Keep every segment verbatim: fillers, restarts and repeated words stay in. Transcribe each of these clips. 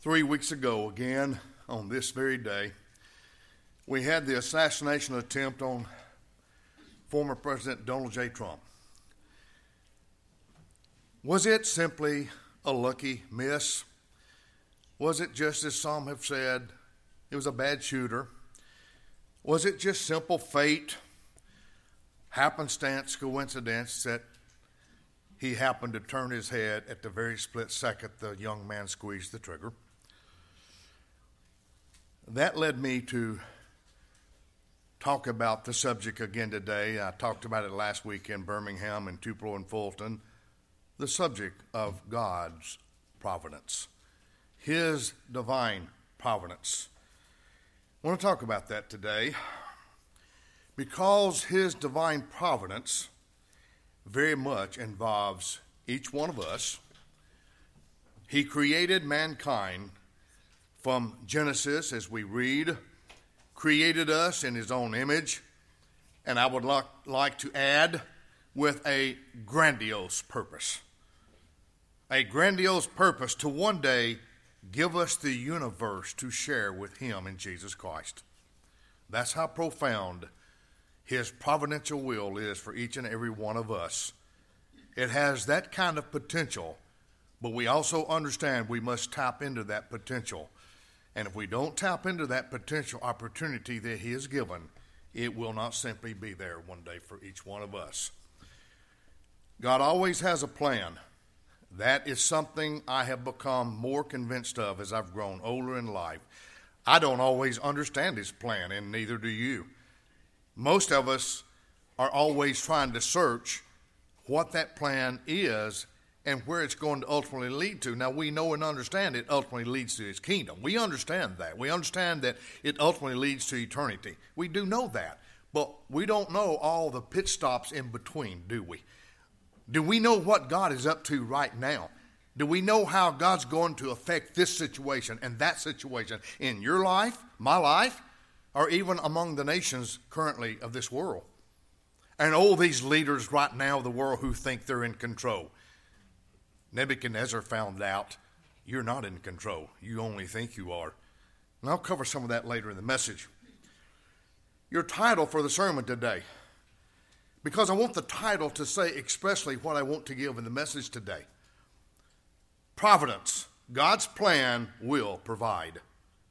Three weeks ago, again, on this very day, we had the assassination attempt on former President Donald J. Trump. Was it simply a lucky miss? Was it just, as some have said, it was a bad shooter? Was it just simple fate, happenstance, coincidence that he happened to turn his head at the very split second the young man squeezed the trigger? That led me to talk about the subject again today. I talked about it last week in Birmingham and Tupelo and Fulton. The subject of God's providence, His divine providence. I want to talk about that today because His divine providence very much involves each one of us. He created mankind from Genesis, as we read, created us in His own image, and I would like, like to add, with a grandiose purpose. A grandiose purpose to one day give us the universe to share with Him in Jesus Christ. That's how profound His providential will is for each and every one of us. It has that kind of potential, but we also understand we must tap into that potential. And if we don't tap into that potential opportunity that He has given, it will not simply be there one day for each one of us. God always has a plan. That is something I have become more convinced of as I've grown older in life. I don't always understand His plan, and neither do you. Most of us are always trying to search what that plan is and where it's going to ultimately lead to. Now, we know and understand it ultimately leads to His kingdom. We understand that. We understand that it ultimately leads to eternity. We do know that. But we don't know all the pit stops in between, do we? Do we know what God is up to right now? Do we know how God's going to affect this situation and that situation in your life, my life, or even among the nations currently of this world? And all these leaders right now of the world who think they're in control. Nebuchadnezzar found out you're not in control. You only think you are. And I'll cover some of that later in the message. Your title for the sermon today, because I want the title to say expressly what I want to give in the message today. Providence. God's plan will provide.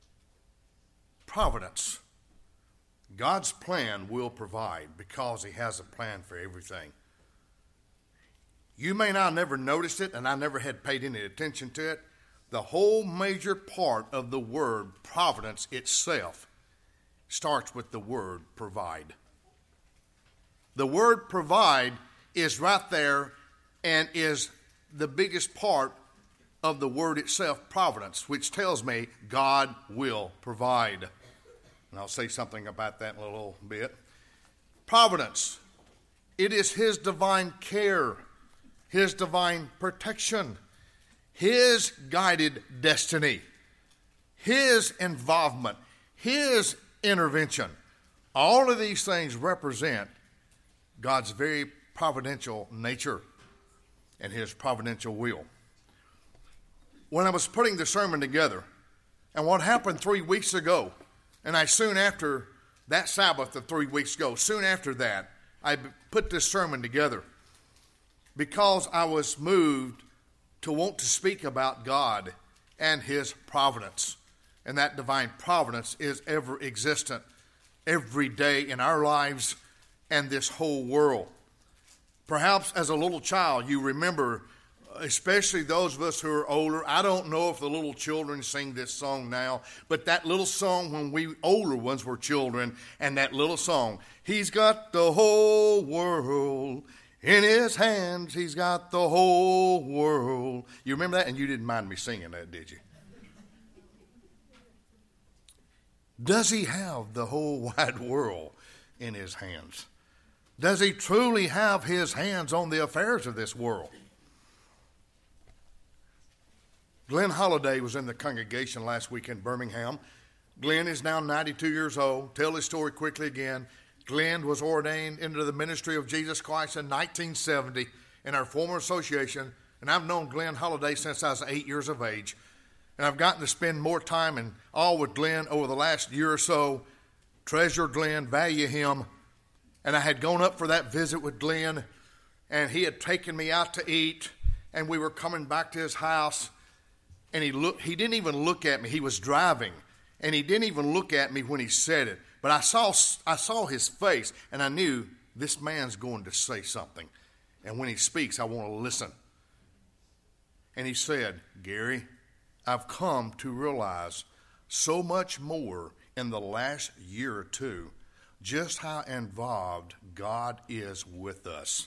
Providence. God's plan will provide because He has a plan for everything. You may not have never noticed it, and I never had paid any attention to it. The whole major part of the word providence itself starts with the word provide. The word provide is right there and is the biggest part of the word itself, providence, which tells me God will provide. And I'll say something about that in a little bit. Providence. It is His divine care, His divine protection, His guided destiny, His involvement, His intervention. All of these things represent God's very providential nature and His providential will. When I was putting the sermon together, and what happened three weeks ago, and I soon after that Sabbath of three weeks ago, soon after that, I put this sermon together because I was moved to want to speak about God and His providence. And that divine providence is ever existent every day in our lives and this whole world. Perhaps as a little child, you remember, especially those of us who are older. I don't know if the little children sing this song now, but that little song when we older ones were children, and that little song, He's got the whole world in His hands. He's got the whole world. You remember that? And you didn't mind me singing that, did you? Does He have the whole wide world in His hands? Does He truly have His hands on the affairs of this world? Glenn Holliday was in the congregation last week in Birmingham. Glenn is now ninety-two years old. Tell his story quickly again. Glenn was ordained into the ministry of Jesus Christ in nineteen seventy in our former association, and I've known Glenn Holliday since I was eight years of age. and I've gotten to spend more time and all with Glenn over the last year or so. Treasure Glenn, value him. And I had gone up for that visit with Glenn, and he had taken me out to eat, and we were coming back to his house, and he looked, he didn't even look at me. He was driving, and he didn't even look at me when he said it. But I saw, I saw his face, and I knew this man's going to say something. And when he speaks, I want to listen. And he said, Gary, I've come to realize so much more in the last year or two just how involved God is with us.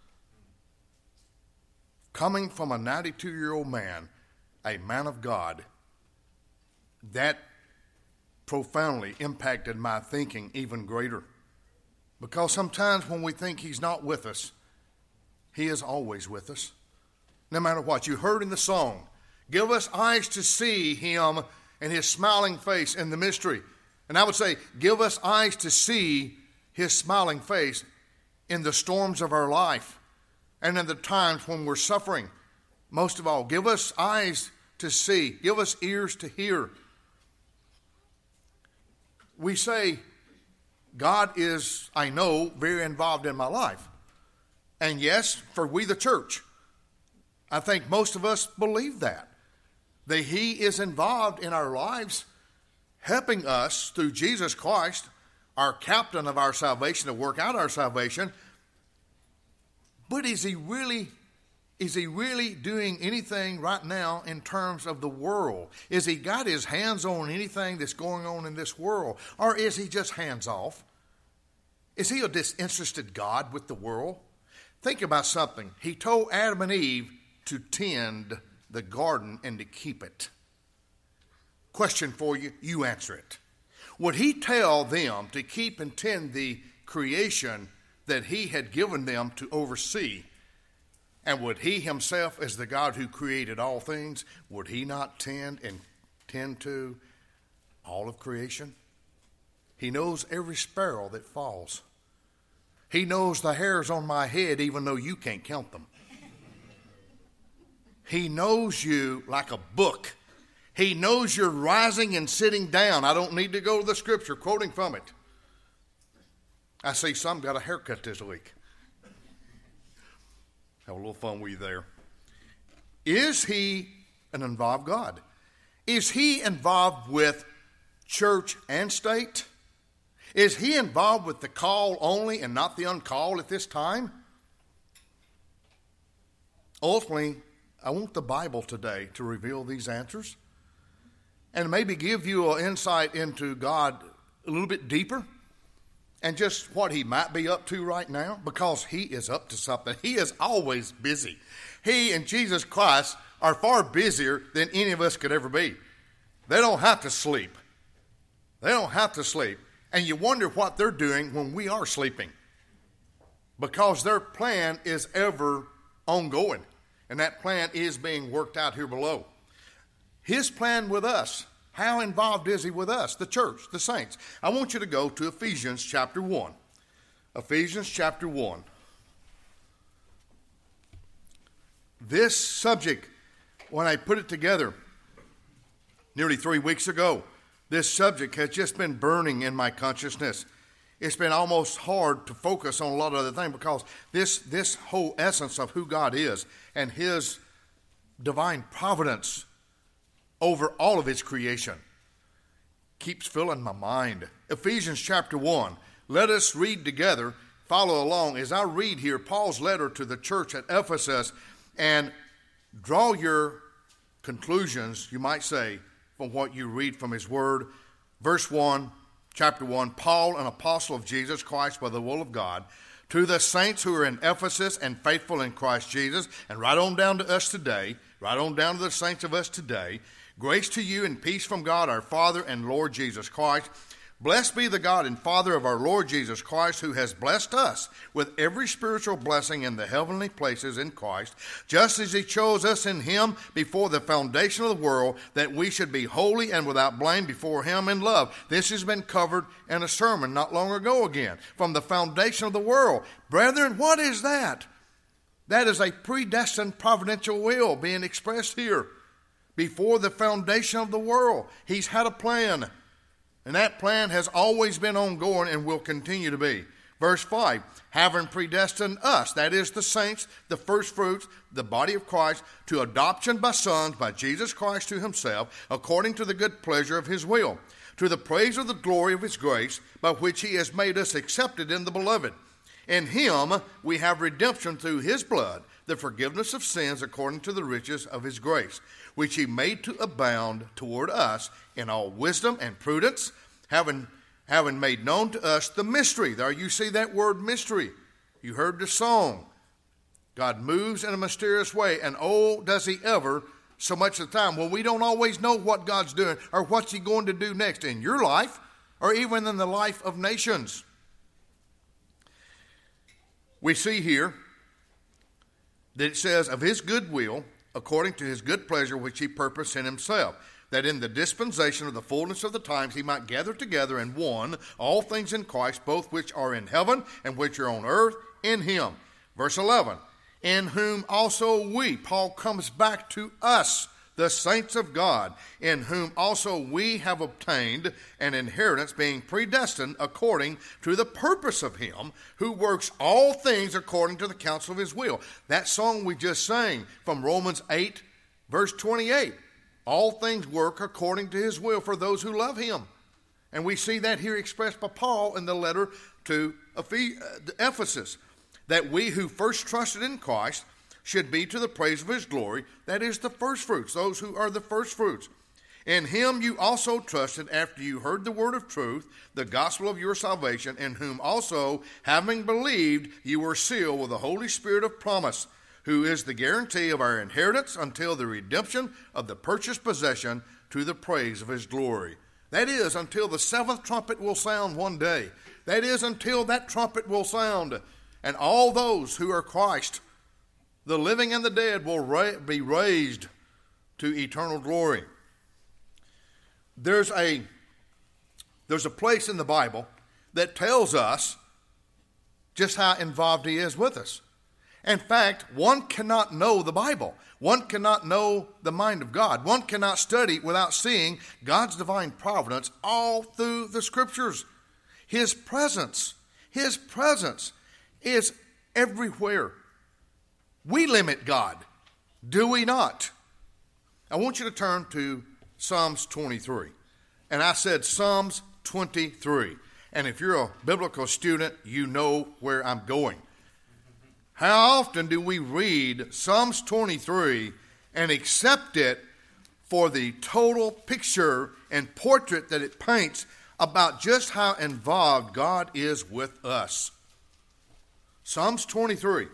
Coming from a ninety-two-year-old man, a man of God, that profoundly impacted my thinking even greater. Because sometimes when we think he's not with us, he is always with us. No matter what. You heard in the song, give us eyes to see him and his smiling face in the mystery. And I would say, give us eyes to see his smiling face in the storms of our life and in the times when we're suffering. Most of all, give us eyes to see. Give us ears to hear. We say, God is, I know, very involved in my life. And yes, for we the church, I think most of us believe that. That he is involved in our lives, helping us through Jesus Christ, our captain of our salvation, to work out our salvation. But is he really, is he really doing anything right now in terms of the world? Is he got his hands on anything that's going on in this world? Or is he just hands off? Is he a disinterested God with the world? Think about something. He told Adam and Eve to tend the garden and to keep it. Question for you, you answer it. Would he tell them to keep and tend the creation that he had given them to oversee? And would he himself, as the God who created all things, would he not tend and tend to all of creation? He knows every sparrow that falls. He knows the hairs on my head even though you can't count them. He knows you like a book. He knows you're rising and sitting down. I don't need to go to the scripture quoting from it. I see some got a haircut this week. Have a little fun with you there. Is he an involved God? Is he involved with church and state? Is he involved with the called only and not the uncalled at this time? Ultimately, I want the Bible today to reveal these answers and maybe give you an insight into God a little bit deeper and just what he might be up to right now, because he is up to something. He is always busy. He and Jesus Christ are far busier than any of us could ever be. They don't have to sleep. They don't have to sleep. And you wonder what they're doing when we are sleeping, because their plan is ever ongoing. And that plan is being worked out here below. His plan with us, how involved is he with us, the church, the saints? I want you to go to Ephesians chapter one. Ephesians chapter one. This subject, when I put it together nearly three weeks ago, this subject has just been burning in my consciousness. It's been almost hard to focus on a lot of other things, because this, this whole essence of who God is and his divine providence over all of his creation keeps filling my mind. Ephesians chapter one. Let us read together, follow along as I read here Paul's letter to the church at Ephesus, and draw your conclusions, you might say, from what you read from his word. Verse one. Chapter one, Paul, an apostle of Jesus Christ by the will of God, to the saints who are in Ephesus and faithful in Christ Jesus, and right on down to us today, right on down to the saints of us today, grace to you and peace from God our Father and Lord Jesus Christ. Blessed be the God and Father of our Lord Jesus Christ, who has blessed us with every spiritual blessing in the heavenly places in Christ, just as he chose us in him before the foundation of the world, that we should be holy and without blame before him in love. This has been covered in a sermon not long ago again, from the foundation of the world. Brethren, what is that? That is a predestined providential will being expressed here. Before the foundation of the world, he's had a plan. And that plan has always been ongoing and will continue to be. Verse five, having predestined us, that is the saints, the first fruits, the body of Christ, to adoption by sons by Jesus Christ to himself, according to the good pleasure of his will, to the praise of the glory of his grace, by which he has made us accepted in the beloved. In him we have redemption through his blood, the forgiveness of sins according to the riches of his grace, which he made to abound toward us in all wisdom and prudence, having, having made known to us the mystery. There you see that word mystery. You heard the song. God moves in a mysterious way, and oh, does he ever so much of the time. Well, we don't always know what God's doing or what's he going to do next in your life or even in the life of nations. We see here that it says, of his good will, according to his good pleasure, which he purposed in himself, that in the dispensation of the fullness of the times he might gather together in one all things in Christ, both which are in heaven and which are on earth, in him. Verse eleven, in whom also we, Paul comes back to us, the saints of God, in whom also we have obtained an inheritance, being predestined according to the purpose of him who works all things according to the counsel of his will. That song we just sang from Romans eight, verse twenty-eight. All things work according to his will for those who love him. And we see that here expressed by Paul in the letter to Ephesus, that we who first trusted in Christ should be to the praise of his glory, that is the first fruits, those who are the first fruits. In him you also trusted after you heard the word of truth, the gospel of your salvation, in whom also, having believed, you were sealed with the Holy Spirit of promise, who is the guarantee of our inheritance until the redemption of the purchased possession to the praise of his glory. That is, until the seventh trumpet will sound one day. That is, until that trumpet will sound, and all those who are Christ, the living and the dead, will ra- be raised to eternal glory. There's a, there's a place in the Bible that tells us just how involved he is with us. In fact, one cannot know the Bible. One cannot know the mind of God. One cannot study without seeing God's divine providence all through the Scriptures. His presence, his presence is everywhere. We limit God, do we not? I want you to turn to Psalms twenty-three. And I said Psalms twenty-three. And if you're a biblical student, you know where I'm going. How often do we read Psalms twenty-three and accept it for the total picture and portrait that it paints about just how involved God is with us? Psalms twenty-three.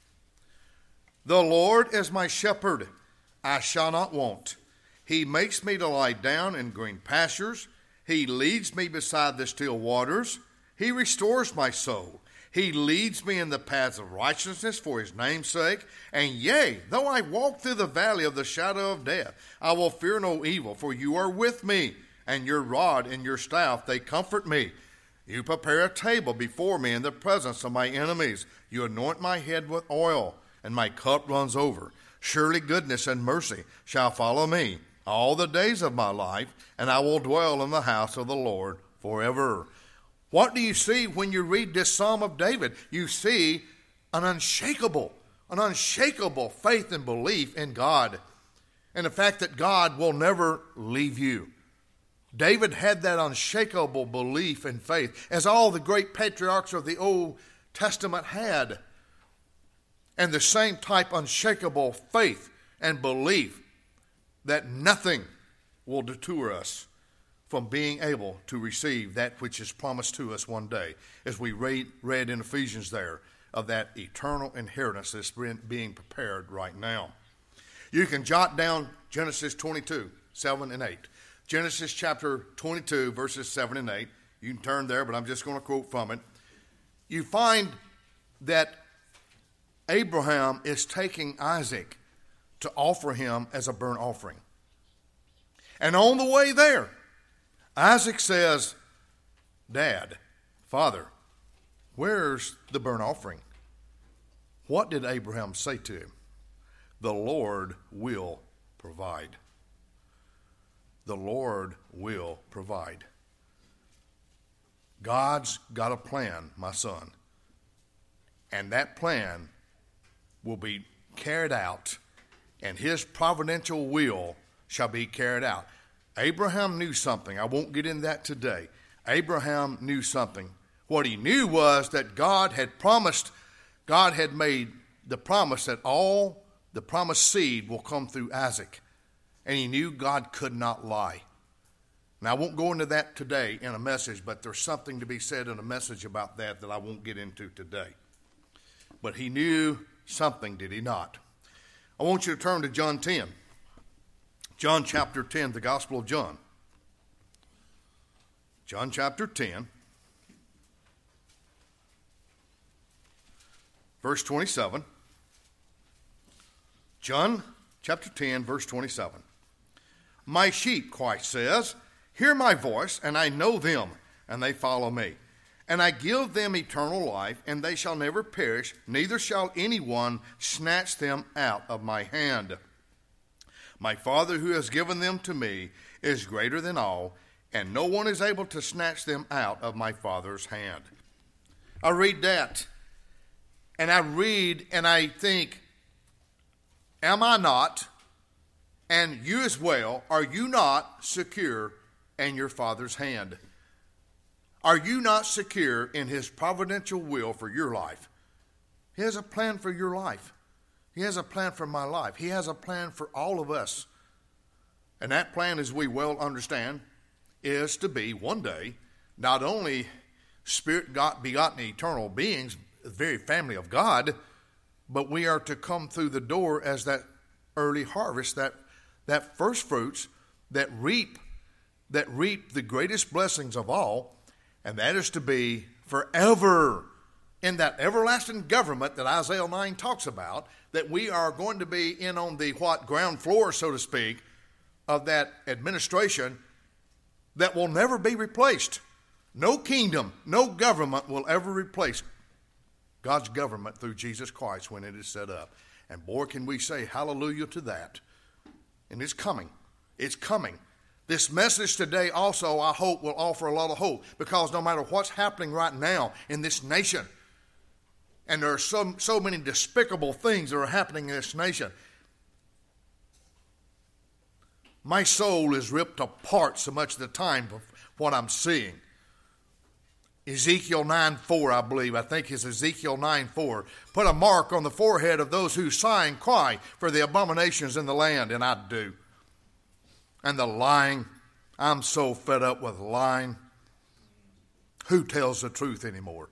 The Lord is my shepherd, I shall not want. He makes me to lie down in green pastures. He leads me beside the still waters. He restores my soul. He leads me in the paths of righteousness for his name's sake. And yea, though I walk through the valley of the shadow of death, I will fear no evil, for you are with me, and your rod and your staff, they comfort me. You prepare a table before me in the presence of my enemies. You anoint my head with oil, and my cup runs over. Surely goodness and mercy shall follow me all the days of my life, and I will dwell in the house of the Lord forever. What do you see when you read this Psalm of David? You see an unshakable, an unshakable faith and belief in God, and the fact that God will never leave you. David had that unshakable belief and faith, as all the great patriarchs of the Old Testament had. And the same type unshakable faith and belief that nothing will deter us from being able to receive that which is promised to us one day, as we read, read in Ephesians there, of that eternal inheritance that's being prepared right now. You can jot down Genesis twenty-two, seven and eight. Genesis chapter twenty-two, verses seven and eight. You can turn there, but I'm just going to quote from it. You find that Abraham is taking Isaac to offer him as a burnt offering. And on the way there, Isaac says, Dad, Father, where's the burnt offering? What did Abraham say to him? The Lord will provide. the Lord will provide. God's got a plan, my son. And that plan will be carried out, and his providential will shall be carried out. Abraham knew something. I won't get into that today. Abraham knew something. What he knew was that God had promised, God had made the promise that all the promised seed will come through Isaac. And he knew God could not lie. Now, I won't go into that today in a message, but there's something to be said in a message about that that I won't get into today. But he knew something, did he not? I want you to turn to John ten. John chapter ten, the Gospel of John. John chapter ten, verse twenty-seven. John chapter ten, verse twenty-seven. My sheep, Christ says, hear my voice, and I know them, and they follow me. And I give them eternal life, and they shall never perish, neither shall anyone snatch them out of my hand. My Father who has given them to me is greater than all, and no one is able to snatch them out of my Father's hand. I read that, and I read, and I think, am I not, and you as well, are you not secure in your Father's hand? Are you not secure in his providential will for your life? He has a plan for your life. He has a plan for my life. He has a plan for all of us. And that plan, as we well understand, is to be one day not only spirit begotten eternal beings, the very family of God, but we are to come through the door as that early harvest, that, that first fruits that reap, that reap the greatest blessings of all. And that is to be forever in that everlasting government that Isaiah nine talks about, that we are going to be in on the what ground floor, so to speak, of that administration that will never be replaced. No kingdom, no government will ever replace God's government through Jesus Christ when it is set up. And boy, can we say hallelujah to that. And it's coming. It's coming. This message today also, I hope, will offer a lot of hope, because no matter what's happening right now in this nation, and there are so, so many despicable things that are happening in this nation, my soul is ripped apart so much of the time of what I'm seeing. Ezekiel nine four, I believe, I think it's Ezekiel nine four, put a mark on the forehead of those who sigh and cry for the abominations in the land, and I do. And the lying, I'm so fed up with lying. Who tells the truth anymore?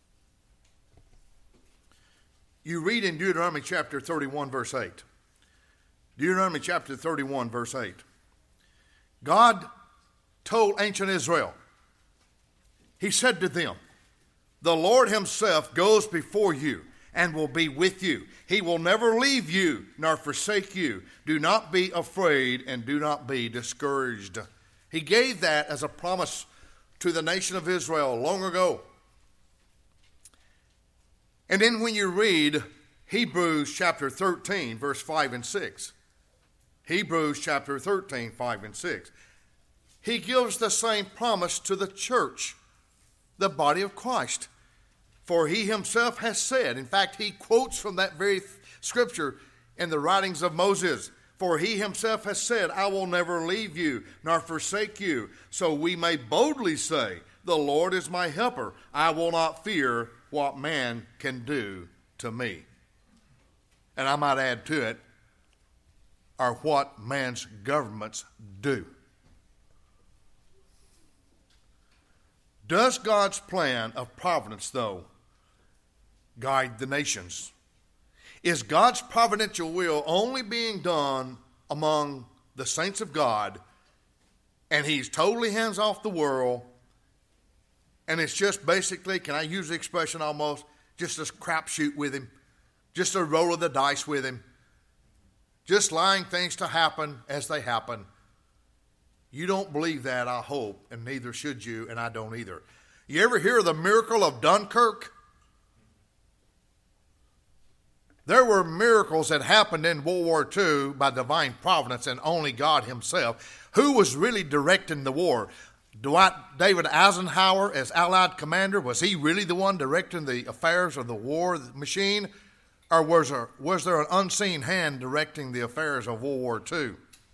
You read in Deuteronomy chapter thirty-one, verse eight. Deuteronomy chapter thirty-one, verse eight. God told ancient Israel, he said to them, the Lord himself goes before you and will be with you. He will never leave you nor forsake you. Do not be afraid and do not be discouraged. He gave that as a promise to the nation of Israel long ago. And then when you read Hebrews chapter thirteen, verse five and six, Hebrews chapter thirteen, five and six, he gives the same promise to the church, the body of Christ. For he himself has said, in fact, he quotes from that very scripture in the writings of Moses, for he himself has said, I will never leave you nor forsake you. So we may boldly say, the Lord is my helper. I will not fear what man can do to me. And I might add to it, or what man's governments do. Does God's plan of providence, though, guide the nations? Is God's providential will only being done among the saints of God, and he's totally hands off the world, and it's just basically, can I use the expression almost, just a crapshoot with him, just a roll of the dice with him, just allowing things to happen as they happen? You don't believe that, I hope, and neither should you, and I don't either. You ever hear of the miracle of Dunkirk? There were miracles that happened in World War Two by divine providence and only God himself. Who was really directing the war? Dwight David Eisenhower as Allied commander, was he really the one directing the affairs of the war machine? Or was there, was there an unseen hand directing the affairs of World War Two?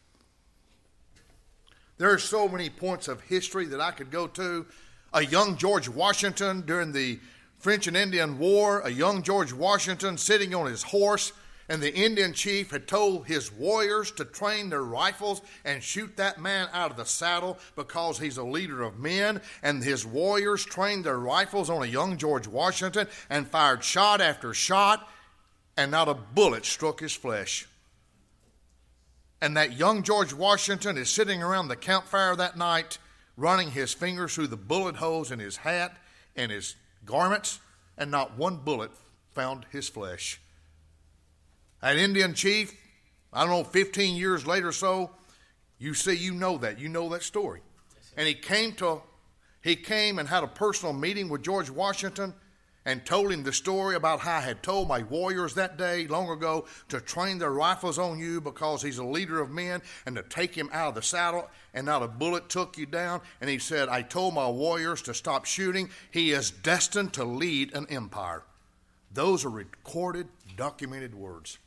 There are so many points of history that I could go to. A young George Washington during the French and Indian War, a young George Washington sitting on his horse, and the Indian chief had told his warriors to train their rifles and shoot that man out of the saddle because he's a leader of men. And his warriors trained their rifles on a young George Washington and fired shot after shot, and not a bullet struck his flesh. And that young George Washington is sitting around the campfire that night, running his fingers through the bullet holes in his hat and his garments, and not one bullet found his flesh. That Indian chief, I don't know, fifteen years later or so, you see, you know that. You know that story. And he came to, he came and had a personal meeting with George Washington and told him the story about how I had told my warriors that day long ago to train their rifles on you because he's a leader of men, and to take him out of the saddle and not a bullet took you down. And he said, I told my warriors to stop shooting. He is destined to lead an empire. Those are recorded, documented words.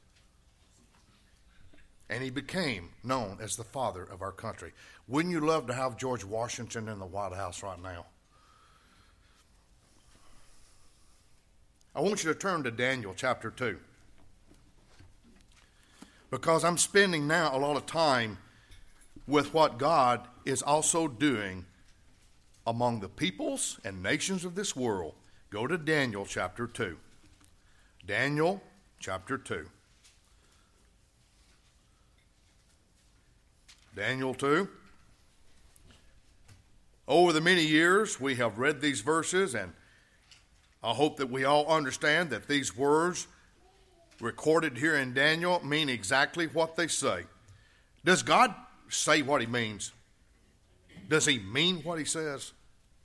And he became known as the father of our country. Wouldn't you love to have George Washington in the White House right now? I want you to turn to Daniel chapter two. Because I'm spending now a lot of time with what God is also doing among the peoples and nations of this world. Go to Daniel chapter two. Daniel chapter two. Daniel two. Over the many years, we have read these verses, and I hope that we all understand that these words recorded here in Daniel mean exactly what they say. Does God say what he means? Does he mean what he says?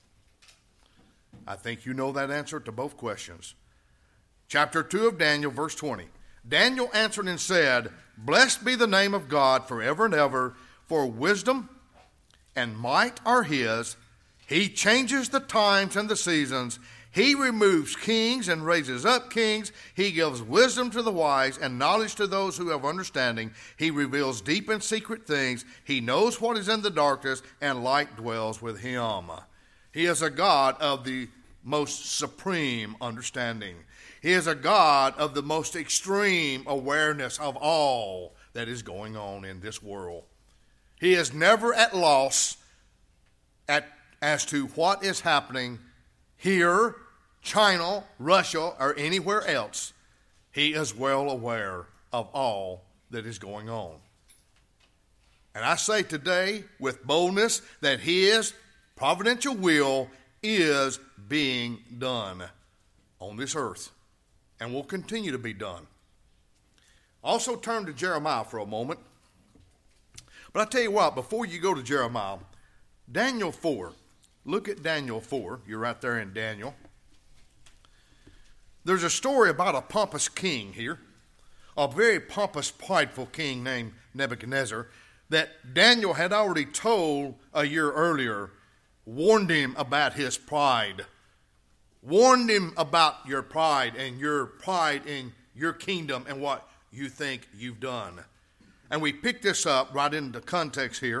I think you know that answer to both questions. Chapter two of Daniel, verse twenty. Daniel answered and said, Blessed be the name of God forever and ever, for wisdom and might are his. He changes the times and the seasons. He removes kings and raises up kings. He gives wisdom to the wise and knowledge to those who have understanding. He reveals deep and secret things. He knows what is in the darkness, and light dwells with him. He is a God of the most supreme understanding. He is a God of the most extreme awareness of all that is going on in this world. He is never at loss at, as to what is happening here, China, Russia, or anywhere else. He is well aware of all that is going on. And I say today with boldness that his providential will is being done on this earth and will continue to be done. Also turn to Jeremiah for a moment. But I tell you what, before you go to Jeremiah, Daniel four. Look at Daniel four. You're right there in Daniel. There's a story about a pompous king here, a very pompous, prideful king named Nebuchadnezzar, that Daniel had already told a year earlier, warned him about his pride, warned him about your pride and your pride in your kingdom and what you think you've done. And we pick this up right into context here.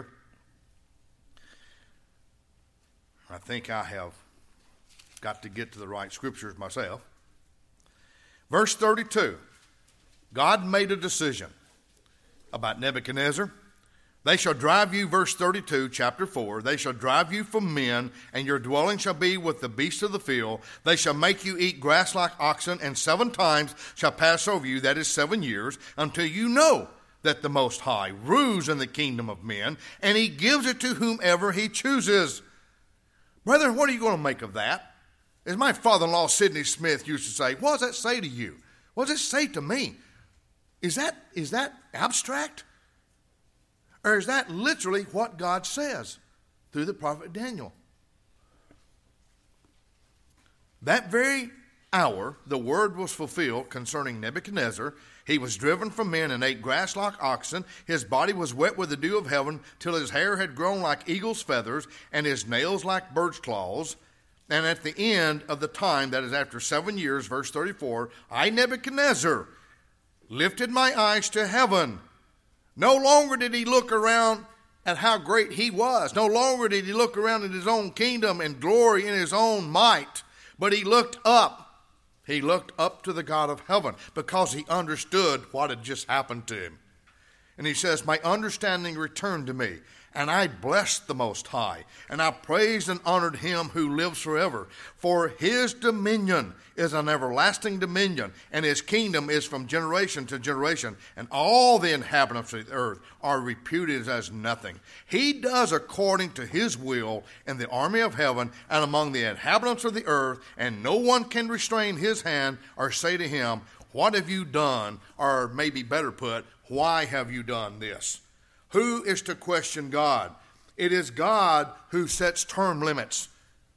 I think I have got to get to the right scriptures myself. Verse thirty-two, God made a decision about Nebuchadnezzar. They shall drive you, verse thirty-two, chapter four, they shall drive you from men, and your dwelling shall be with the beasts of the field. They shall make you eat grass like oxen, and seven times shall pass over you, that is seven years, until you know that the Most High rules in the kingdom of men, and he gives it to whomever he chooses. Brethren, what are you going to make of that? As my father-in-law, Sidney Smith, used to say, what does that say to you? What does it say to me? Is that, is that abstract? Or is that literally what God says through the prophet Daniel? That very hour, the word was fulfilled concerning Nebuchadnezzar. He was driven from men and ate grass like oxen. His body was wet with the dew of heaven, till his hair had grown like eagle's feathers, and his nails like bird's claws. And at the end of the time, that is after seven years, verse thirty-four, I, Nebuchadnezzar, lifted my eyes to heaven. No longer did he look around at how great he was. No longer did he look around at his own kingdom and glory in his own might. But he looked up. He looked up to the God of heaven because he understood what had just happened to him. And he says, my understanding returned to me, and I blessed the Most High, and I praised and honored him who lives forever. For his dominion is an everlasting dominion, and his kingdom is from generation to generation, and all the inhabitants of the earth are reputed as nothing. He does according to his will in the army of heaven and among the inhabitants of the earth, and no one can restrain his hand or say to him, what have you done? Or maybe better put, why have you done this? Who is to question God? It is God who sets term limits.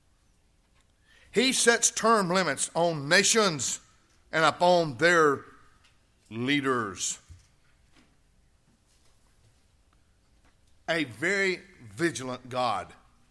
He sets term limits on nations and upon their leaders. A very vigilant God.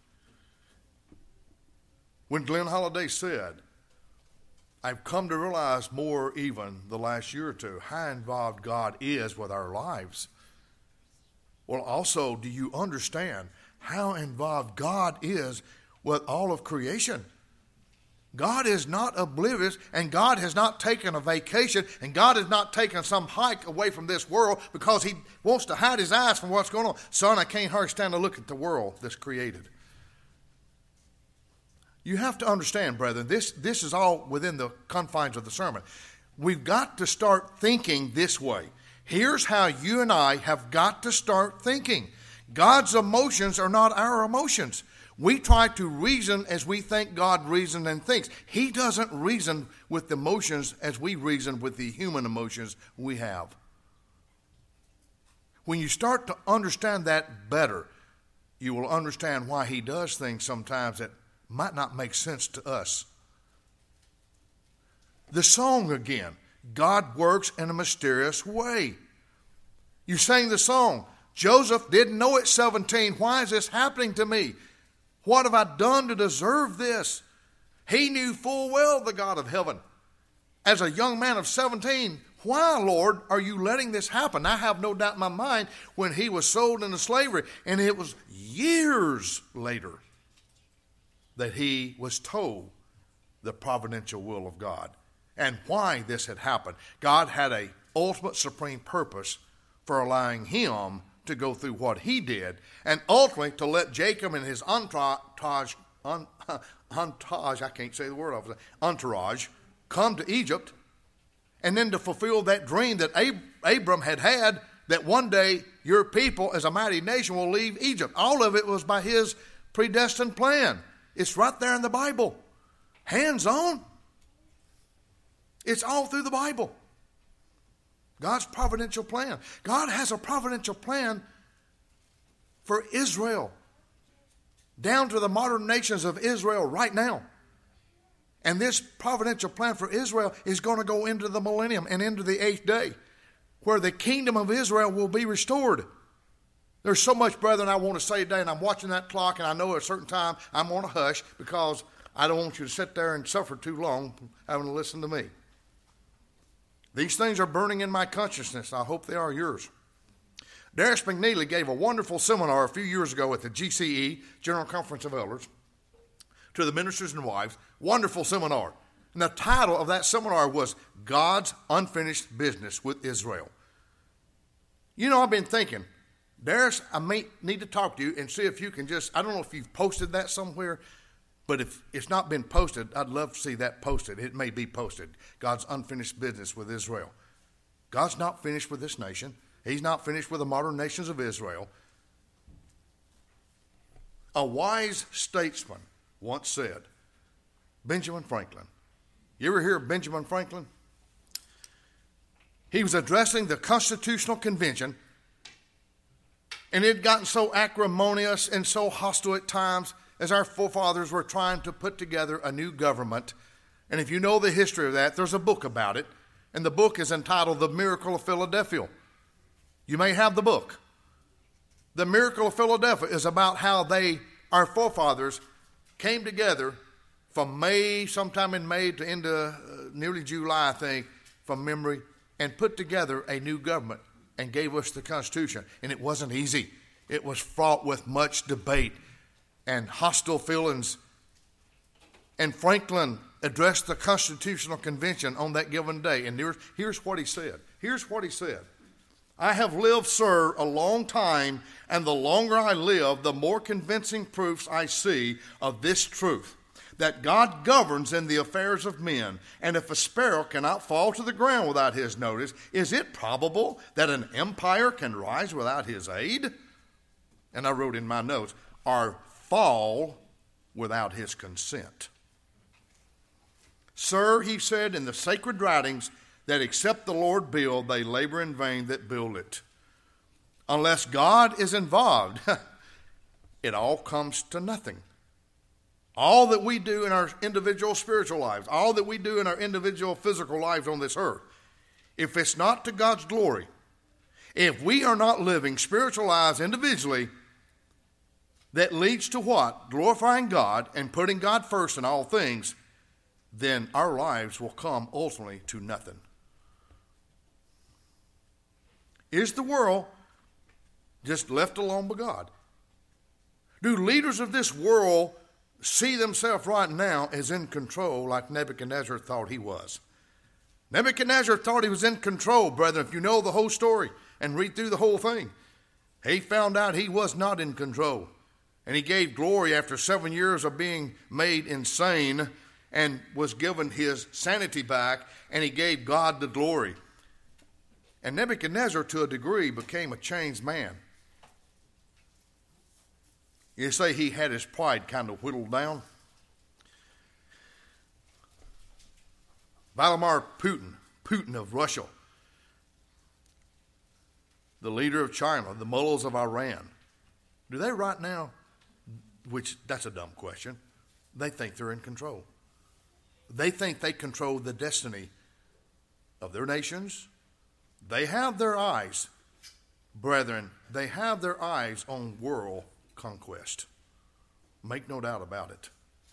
When Glenn Holiday said, I've come to realize more even the last year or two how involved God is with our lives. Well, also, do you understand how involved God is with all of creation? God is not oblivious, and God has not taken a vacation, and God has not taken some hike away from this world because he wants to hide his eyes from what's going on. Son, I can't hardly stand to look at the world that's created. You have to understand, brethren, this, this is all within the confines of the sermon. We've got to start thinking this way. Here's how you and I have got to start thinking. God's emotions are not our emotions. We try to reason as we think God reasons and thinks. He doesn't reason with the emotions as we reason with the human emotions we have. When you start to understand that better, you will understand why he does things sometimes that might not make sense to us. The song again, God works in a mysterious way. You sang the song, Joseph didn't know at seventeen, why is this happening to me? What have I done to deserve this? He knew full well the God of heaven. As a young man of seventeen, why, Lord, are you letting this happen? I have no doubt in my mind when he was sold into slavery, and it was years later that he was told the providential will of God and why this had happened. God had an ultimate supreme purpose for allowing him to go through what he did, and ultimately to let Jacob and his entourage, un, entourage I can't say the word, of entourage, come to Egypt, and then to fulfill that dream that Ab- Abram had had, that one day your people as a mighty nation will leave Egypt. All of it was by his predestined plan. It's right there in the Bible. Hands on. It's all through the Bible. God's providential plan. God has a providential plan for Israel, down to the modern nations of Israel right now. And this providential plan for Israel is going to go into the millennium and into the eighth day, where the kingdom of Israel will be restored. There's so much, brethren, I want to say today, and I'm watching that clock, and I know at a certain time I'm going to hush because I don't want you to sit there and suffer too long having to listen to me. These things are burning in my consciousness. I hope they are yours. Darius McNeely gave a wonderful seminar a few years ago at the G C E, General Conference of Elders, to the ministers and wives. Wonderful seminar. And the title of that seminar was God's Unfinished Business with Israel. You know, I've been thinking, Darius, I may need to talk to you and see if you can just, I don't know if you've posted that somewhere, but if it's not been posted, I'd love to see that posted. It may be posted. God's unfinished business with Israel. God's not finished with this nation. He's not finished with the modern nations of Israel. A wise statesman once said, Benjamin Franklin. You ever hear of Benjamin Franklin? He was addressing the Constitutional Convention, and it had gotten so acrimonious and so hostile at times as our forefathers were trying to put together a new government And if you know the history of that, there's a book about it. And the book is entitled The Miracle of Philadelphia. You may have the book. The Miracle of Philadelphia is about how they, our forefathers, came together from May, sometime in May to into uh, nearly July, I think, from memory, and put together a new government and gave us the Constitution. And it wasn't easy. It was fraught with much debate and hostile feelings. And Franklin addressed the Constitutional Convention on that given day. And here's, here's what he said. Here's what he said. I have lived, sir, a long time, and the longer I live, the more convincing proofs I see of this truth, that God governs in the affairs of men, and if a sparrow cannot fall to the ground without his notice, is it probable that an empire can rise without his aid? And I wrote in my notes, or fall without his consent. Sir, he said in the sacred writings, that except the Lord build, they labor in vain that build it. Unless God is involved, it all comes to nothing. All that we do in our individual spiritual lives, all that we do in our individual physical lives on this earth, if it's not to God's glory, if we are not living spiritual lives individually, that leads to what? Glorifying God and putting God first in all things, then our lives will come ultimately to nothing. Is the world just left alone by God? Do leaders of this world see themselves right now as in control like Nebuchadnezzar thought he was? Nebuchadnezzar thought he was in control, brethren. If you know the whole story and read through the whole thing, he found out he was not in control. And he gave glory after seven years of being made insane and was given his sanity back, and he gave God the glory. And Nebuchadnezzar, to a degree, became a changed man. You say he had his pride kind of whittled down. Vladimir Putin, Putin of Russia, the leader of China, the mullahs of Iran, do they right now, which that's a dumb question, they think they're in control. They think they control the destiny of their nations. They have their eyes, brethren, they have their eyes on world conquest. Make no doubt about it.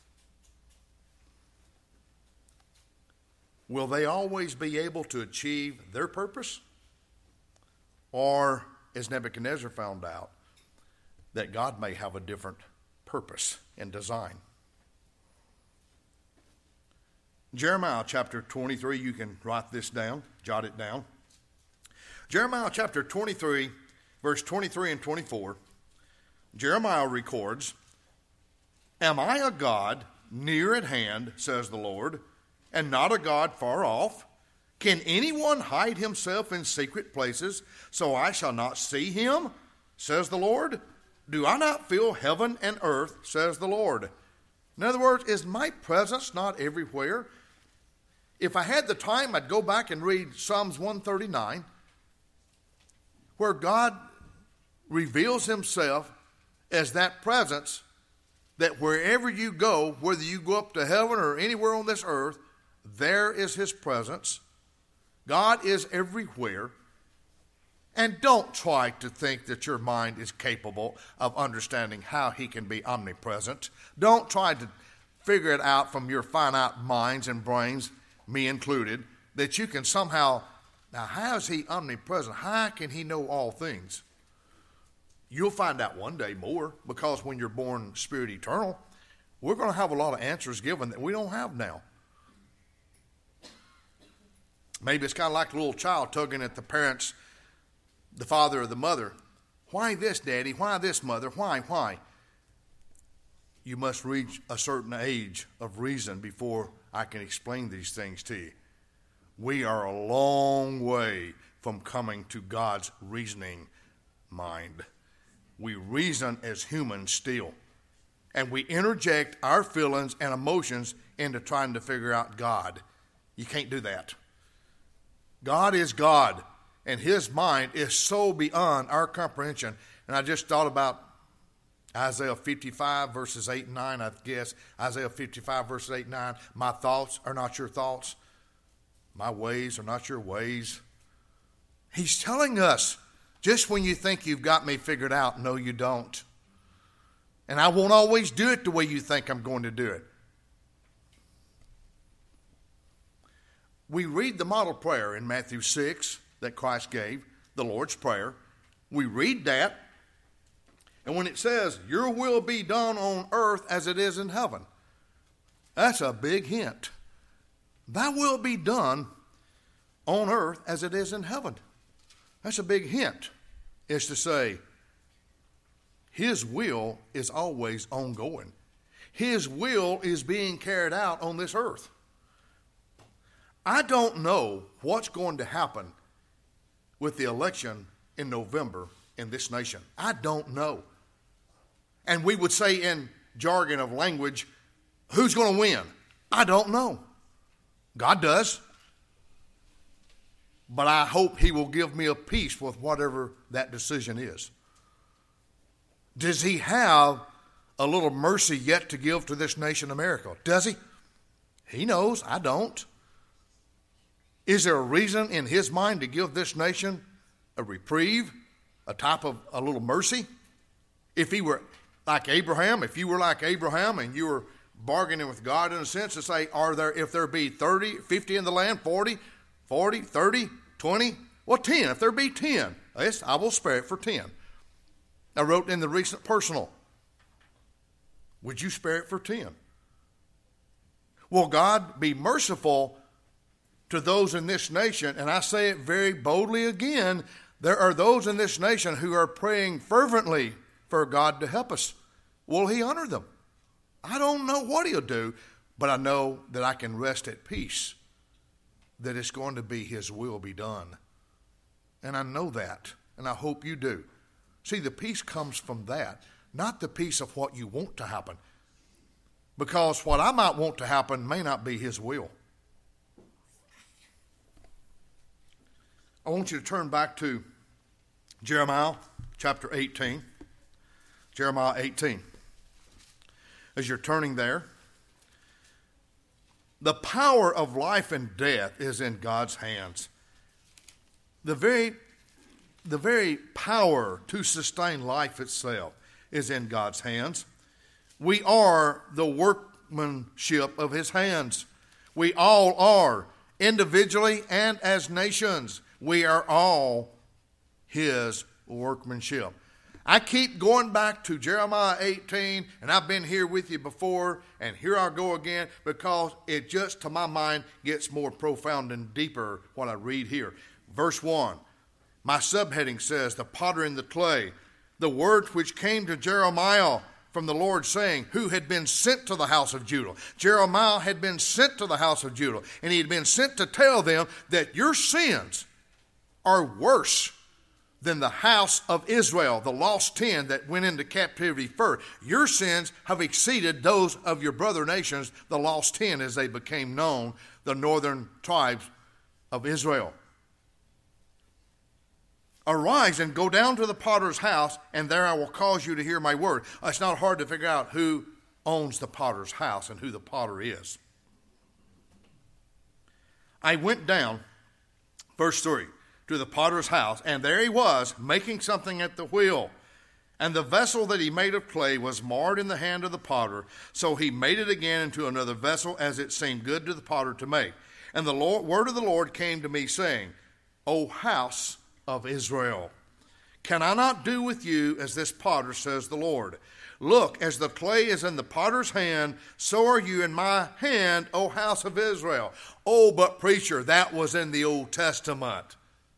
Will they always be able to achieve their purpose? Or, as Nebuchadnezzar found out, that God may have a different purpose and design? Jeremiah chapter twenty-three, you can write this down, jot it down. Jeremiah chapter twenty-three, verse twenty-three and twenty-four, Jeremiah records, Am I a God near at hand, says the Lord, and not a God far off? Can anyone hide himself in secret places, so I shall not see him, says the Lord? Do I not fill heaven and earth, says the Lord? In other words, is my presence not everywhere? If I had the time, I'd go back and read Psalms one thirty-nine, where God reveals himself as that presence that wherever you go, whether you go up to heaven or anywhere on this earth, there is his presence. God is everywhere. And don't try to think that your mind is capable of understanding how he can be omnipresent. Don't try to figure it out from your finite minds and brains, me included, that you can somehow, now how is he omnipresent? How can he know all things? You'll find out one day more, because when you're born spirit eternal, we're going to have a lot of answers given that we don't have now. Maybe it's kind of like a little child tugging at the parents, the father or the mother. Why this, Daddy? Why this, Mother? Why, why? You must reach a certain age of reason before I can explain these things to you. We are a long way from coming to God's reasoning mind. We reason as humans still, and we interject our feelings and emotions into trying to figure out God. You can't do that. God is God, and his mind is so beyond our comprehension. And I just thought about Isaiah fifty-five, verses eight and nine, I guess. Isaiah fifty-five, verses eight and nine. My thoughts are not your thoughts. My ways are not your ways. He's telling us, just when you think you've got me figured out, no, you don't. And I won't always do it the way you think I'm going to do it. We read the model prayer in Matthew six that Christ gave, the Lord's Prayer. We read that, and when it says, your will be done on earth as it is in heaven, that's a big hint. Thy will be done on earth as it is in heaven. That's a big hint, is to say, his will is always ongoing. His will is being carried out on this earth. I don't know what's going to happen with the election in November in this nation. I don't know. And we would say in jargon of language, who's going to win? I don't know. God does. But I hope he will give me a peace with whatever that decision is. Does he have a little mercy yet to give to this nation, America? Does he? He knows. I don't. Is there a reason in his mind to give this nation a reprieve, a type of a little mercy? If he were like Abraham, if you were like Abraham and you were bargaining with God in a sense to say, are there, if there be thirty, fifty in the land, forty, forty, thirty, twenty, well, ten. If there be ten, yes, I will spare it for ten. I wrote in the recent personal, would you spare it for ten? Will God be merciful to those in this nation? And I say it very boldly again, there are those in this nation who are praying fervently for God to help us. Will he honor them? I don't know what he'll do, but I know that I can rest at peace, that it's going to be his will be done. And I know that, and I hope you do. See, the peace comes from that, not the peace of what you want to happen. Because what I might want to happen may not be his will. I want you to turn back to Jeremiah chapter eighteen. Jeremiah eighteen. As you're turning there, the power of life and death is in God's hands. The very, the very power to sustain life itself is in God's hands. We are the workmanship of his hands. We all are, individually and as nations. We are all his workmanship. I keep going back to Jeremiah eighteen, and I've been here with you before, and here I'll go again, because it just, to my mind, gets more profound and deeper what I read here. Verse one, my subheading says, the potter and the clay, the word which came to Jeremiah from the Lord, saying, who had been sent to the house of Judah. Jeremiah had been sent to the house of Judah, and he had been sent to tell them that your sins are worse than the house of Israel, the lost ten that went into captivity first. Your sins have exceeded those of your brother nations, the lost ten as they became known, the northern tribes of Israel. Arise and go down to the potter's house, and there I will cause you to hear my word. It's not hard to figure out who owns the potter's house and who the potter is. I went down, verse three, to the potter's house, and there he was, making something at the wheel. And the vessel that he made of clay was marred in the hand of the potter, so he made it again into another vessel, as it seemed good to the potter to make. And the Lord, word of the Lord came to me, saying, O house of Israel, can I not do with you as this potter, says the Lord? Look, as the clay is in the potter's hand, so are you in my hand, O house of Israel. Oh, but preacher, that was in the Old Testament.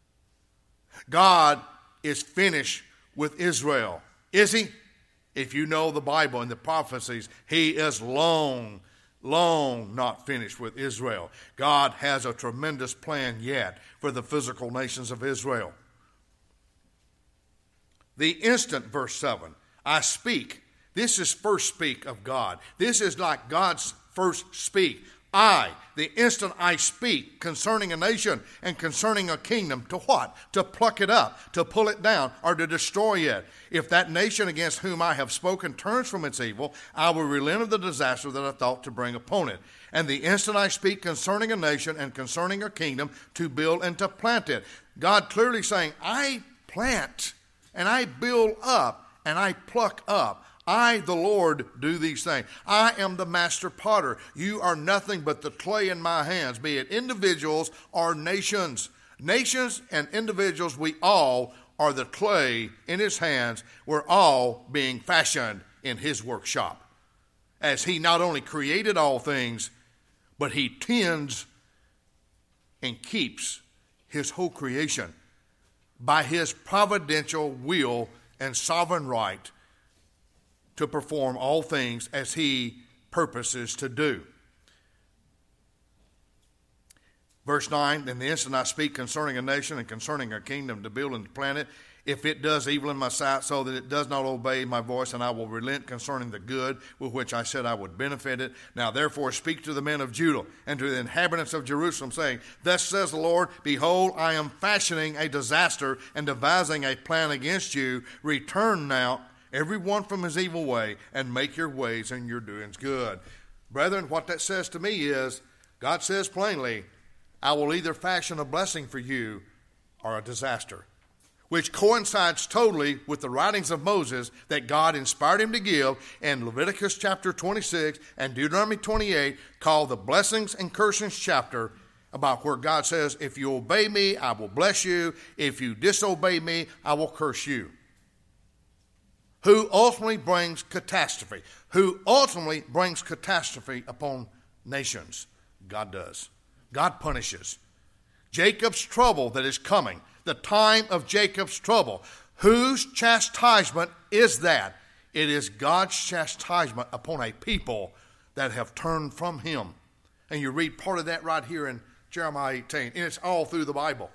God is finished with Israel. Is he? If you know the Bible and the prophecies, he is long, long not finished with Israel. God has a tremendous plan yet for the physical nations of Israel. The instant, verse seven, I speak. This is first speak of God. This is like God's first speak. I, the instant I speak concerning a nation and concerning a kingdom, to what? To pluck it up, to pull it down, or to destroy it. If that nation against whom I have spoken turns from its evil, I will relent of the disaster that I thought to bring upon it. And the instant I speak concerning a nation and concerning a kingdom, to build and to plant it. God clearly saying, I plant and I build up and I pluck up. I, the Lord, do these things. I am the master potter. You are nothing but the clay in my hands, be it individuals or nations. Nations and individuals, we all are the clay in his hands. We're all being fashioned in his workshop. As he not only created all things, but he tends and keeps his whole creation by his providential will and sovereign right to perform all things as he purposes to do. Verse nine, in the instant I speak concerning a nation and concerning a kingdom to build and to plant it, if it does evil in my sight so that it does not obey my voice, and I will relent concerning the good with which I said I would benefit it. Now therefore speak to the men of Judah and to the inhabitants of Jerusalem, saying, Thus says the Lord, Behold, I am fashioning a disaster and devising a plan against you. Return now, every one from his evil way, and make your ways and your doings good. Brethren, what that says to me is, God says plainly, I will either fashion a blessing for you or a disaster, which coincides totally with the writings of Moses that God inspired him to give in Leviticus chapter twenty-six and Deuteronomy twenty-eight, called the Blessings and Cursings chapter, about where God says, if you obey me, I will bless you. If you disobey me, I will curse you. Who ultimately brings catastrophe. Who ultimately brings catastrophe upon nations. God does. God punishes. Jacob's trouble that is coming. The time of Jacob's trouble. Whose chastisement is that? It is God's chastisement upon a people that have turned from him. And you read part of that right here in Jeremiah eighteen. And it's all through the Bible.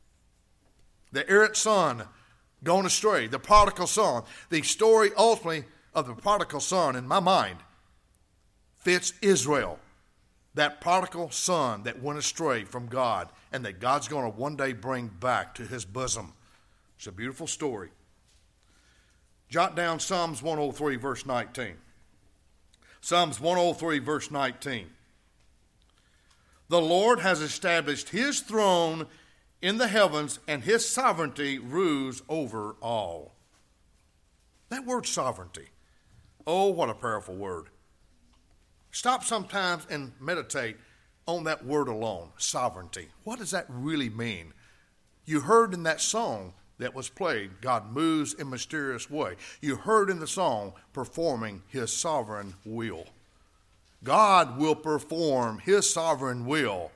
The errant son gone astray, the prodigal son. The story ultimately of the prodigal son, in my mind, fits Israel. That prodigal son that went astray from God and that God's going to one day bring back to his bosom. It's a beautiful story. Jot down Psalms one oh three, verse nineteen. Psalms one oh three, verse nineteen. The Lord has established his throne in the heavens, and his sovereignty rules over all. That word sovereignty. Oh, what a powerful word. Stop sometimes and meditate on that word alone, sovereignty. What does that really mean? You heard in that song that was played, God moves in a mysterious way. You heard in the song, performing his sovereign will. God will perform his sovereign will.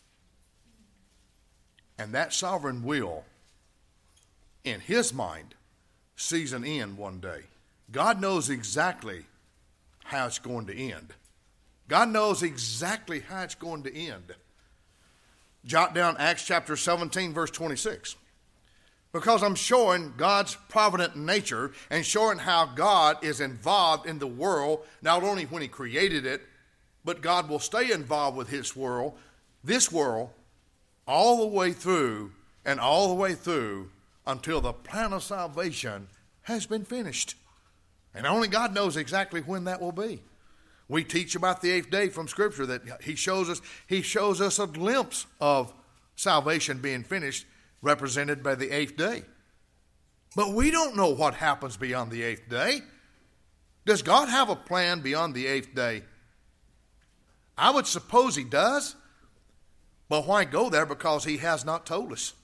And that sovereign will, in his mind, sees an end one day. God knows exactly how it's going to end. God knows exactly how it's going to end. Jot down Acts chapter seventeen, verse twenty-six. Because I'm showing God's provident nature and showing how God is involved in the world, not only when he created it, but God will stay involved with his world, this world, all the way through and all the way through until the plan of salvation has been finished. And only God knows exactly when that will be. We teach about the eighth day from Scripture that he shows us, he shows us a glimpse of salvation being finished, represented by the eighth day. But we don't know what happens beyond the eighth day. Does God have a plan beyond the eighth day? I would suppose he does. But why go there? Because he has not told us.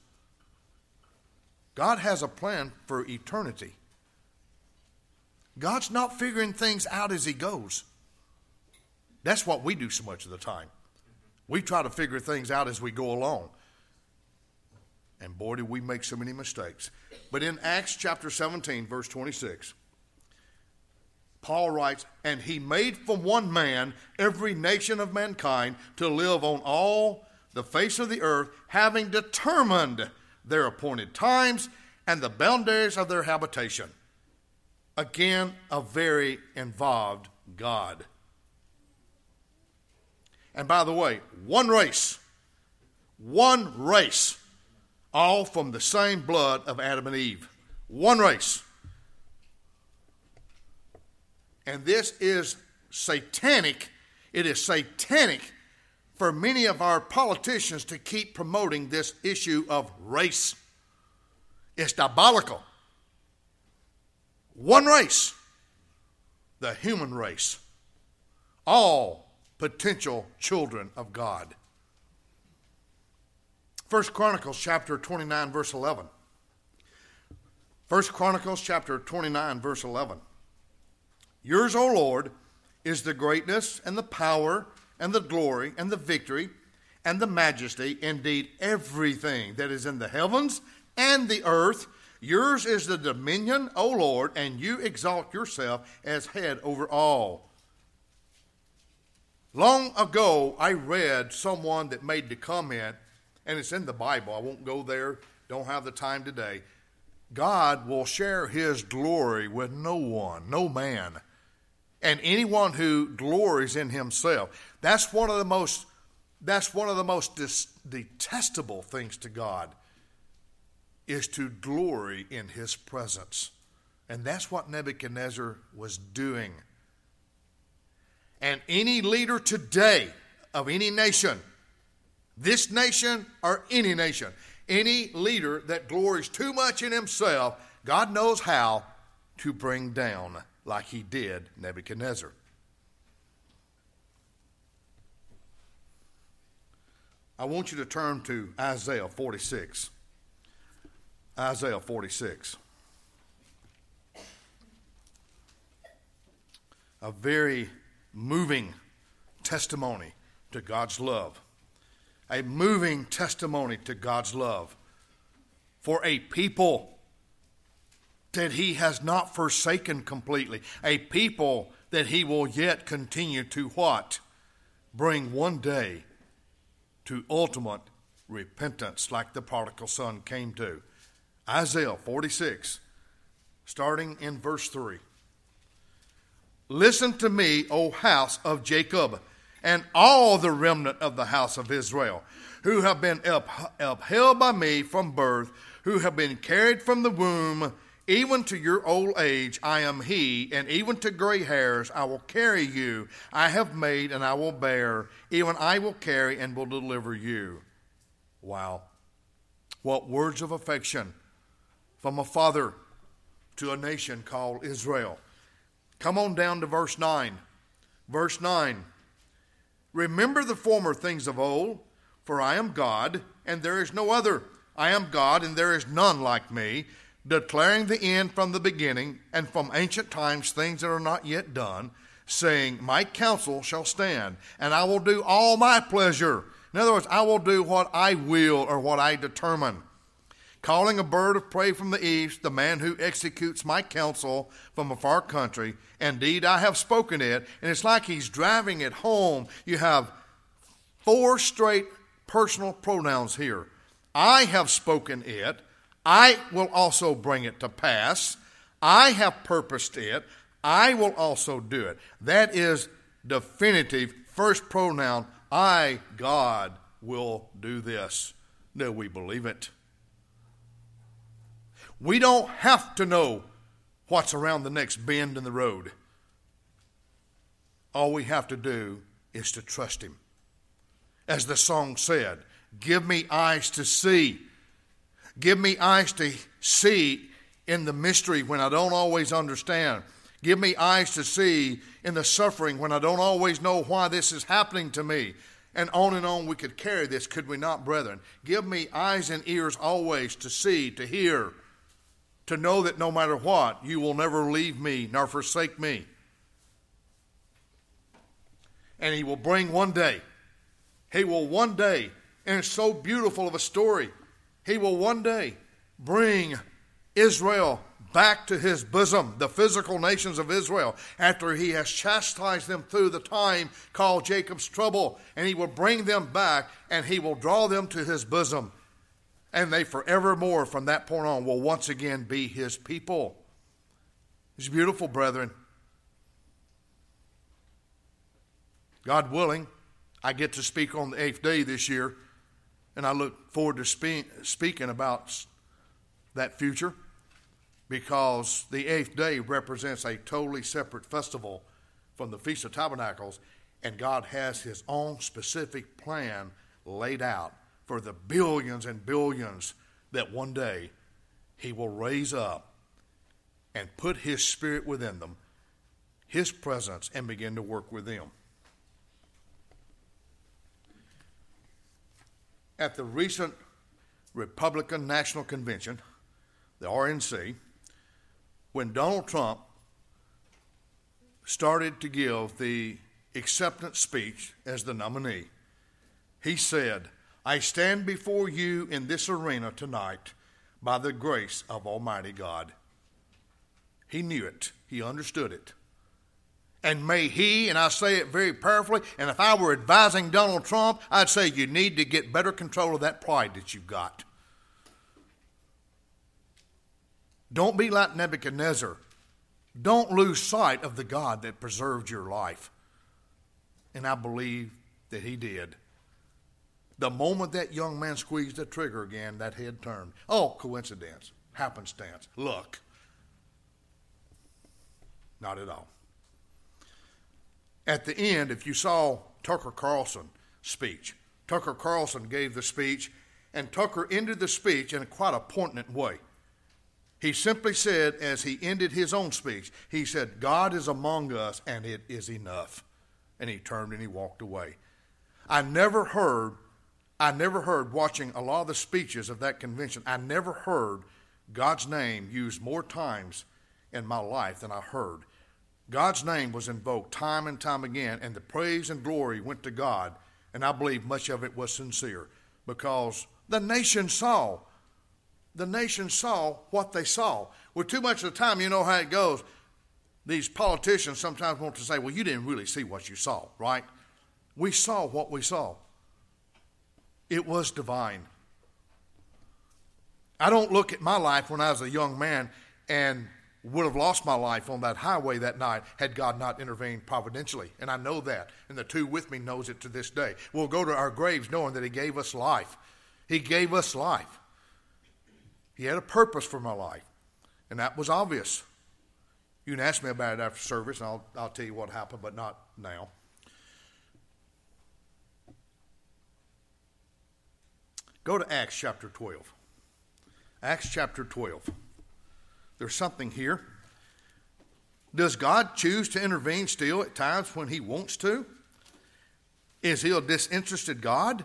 God has a plan for eternity. God's not figuring things out as he goes. That's what we do so much of the time. We try to figure things out as we go along. And boy, do we make so many mistakes. But in Acts chapter seventeen, verse twenty-six, Paul writes, and he made from one man every nation of mankind to live on all the face of the earth, having determined their appointed times and the boundaries of their habitation. Again, a very involved God. And by the way, one race, one race, all from the same blood of Adam and Eve. One race. And this is satanic. It is satanic for many of our politicians to keep promoting this issue of race. It's diabolical. One race, the human race, all potential children of God. First Chronicles chapter twenty-nine, verse eleven. First Chronicles chapter twenty-nine, verse eleven. Yours, O Lord, is the greatness and the power and the glory and the victory and the majesty, indeed everything that is in the heavens and the earth. Yours is the dominion, O Lord, and you exalt yourself as head over all. Long ago, I read someone that made the comment, and it's in the Bible. I won't go there. Don't have the time today. God will share his glory with no one, no man. And anyone who glories in himself. That's one of the most, that's one of the most dis- detestable things to God, is to glory in his presence. And that's what Nebuchadnezzar was doing. And any leader today of any nation, this nation or any nation, any leader that glories too much in himself, God knows how to bring down, like he did Nebuchadnezzar. I want you to turn to Isaiah forty-six. Isaiah forty-six. A very moving testimony to God's love. A moving testimony to God's love for a people that he has not forsaken completely. A people that he will yet continue to what? Bring one day to ultimate repentance, like the prodigal son came to. Isaiah forty-six, starting in verse three. Listen to me, O house of Jacob, and all the remnant of the house of Israel, who have been up, upheld by me from birth, who have been carried from the womb, even to your old age I am he, and even to gray hairs I will carry you. I have made and I will bear, even I will carry and will deliver you. Wow. What words of affection from a father to a nation called Israel. Come on down to verse nine. Verse nine. Remember the former things of old, for I am God, and there is no other. I am God, and there is none like me, declaring the end from the beginning, and from ancient times things that are not yet done, saying, my counsel shall stand, and I will do all my pleasure. In other words, I will do what I will or what I determine. Calling a bird of prey from the east, the man who executes my counsel from a far country. Indeed, I have spoken it. And it's like he's driving it home. You have four straight personal pronouns here. I have spoken it. I will also bring it to pass. I have purposed it. I will also do it. That is definitive first pronoun. I, God, will do this. Do we believe it? We don't have to know what's around the next bend in the road. All we have to do is to trust him. As the song said, give me eyes to see. Give me eyes to see in the mystery when I don't always understand. Give me eyes to see in the suffering when I don't always know why this is happening to me. And on and on we could carry this, could we not, brethren? Give me eyes and ears always to see, to hear, to know that no matter what, you will never leave me nor forsake me. And he will bring one day. He will one day, and it's so beautiful of a story, he will one day bring Israel back to his bosom, the physical nations of Israel, after he has chastised them through the time called Jacob's trouble. And he will bring them back, and he will draw them to his bosom. And they forevermore from that point on will once again be his people. It's beautiful, brethren. God willing, I get to speak on the eighth day this year, and I look forward to speak, speaking about that future, because the eighth day represents a totally separate festival from the Feast of Tabernacles, and God has his own specific plan laid out for the billions and billions that one day he will raise up and put his spirit within them, his presence, and begin to work with them. At the recent Republican National Convention, the R N C, when Donald Trump started to give the acceptance speech as the nominee, he said, "I stand before you in this arena tonight by the grace of Almighty God." He knew it. He understood it. And may he, and I say it very powerfully, and if I were advising Donald Trump, I'd say you need to get better control of that pride that you've got. Don't be like Nebuchadnezzar. Don't lose sight of the God that preserved your life. And I believe that he did. The moment that young man squeezed the trigger again, that head turned. Oh, coincidence, happenstance, luck. Not at all. At the end, if you saw Tucker Carlson's speech, Tucker Carlson gave the speech, and Tucker ended the speech in quite a poignant way. He simply said, as he ended his own speech, he said, "God is among us, and it is enough." And he turned and he walked away. I never heard, I never heard, watching a lot of the speeches of that convention, I never heard God's name used more times in my life than I heard. God's name was invoked time and time again, and the praise and glory went to God, and I believe much of it was sincere, because the nation saw, the nation saw what they saw. Well, too much of the time, you know how it goes. These politicians sometimes want to say, well, you didn't really see what you saw, right? We saw what we saw. It was divine. I don't look at my life when I was a young man and would have lost my life on that highway that night had God not intervened providentially. And I know that. And the two with me knows it to this day. We'll go to our graves knowing that he gave us life. He gave us life. He had a purpose for my life. And that was obvious. You can ask me about it after service, and I'll, I'll tell you what happened, but not now. Go to Acts chapter twelve. Acts chapter twelve. There's something here. Does God choose to intervene still at times when he wants to? Is he a disinterested God?